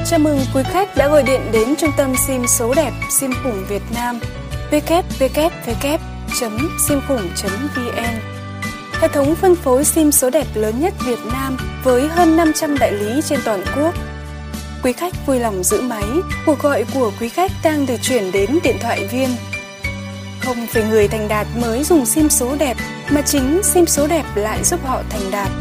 Chào mừng quý khách đã gọi điện đến trung tâm SIM số đẹp SIM khủng Việt Nam www.simkhủng.vn. Hệ thống phân phối SIM số đẹp lớn nhất Việt Nam với hơn 500 đại lý trên toàn quốc. Quý khách vui lòng giữ máy, cuộc gọi của quý khách đang được chuyển đến điện thoại viên. Không phải người thành đạt mới dùng SIM số đẹp, mà chính SIM số đẹp lại giúp họ thành đạt.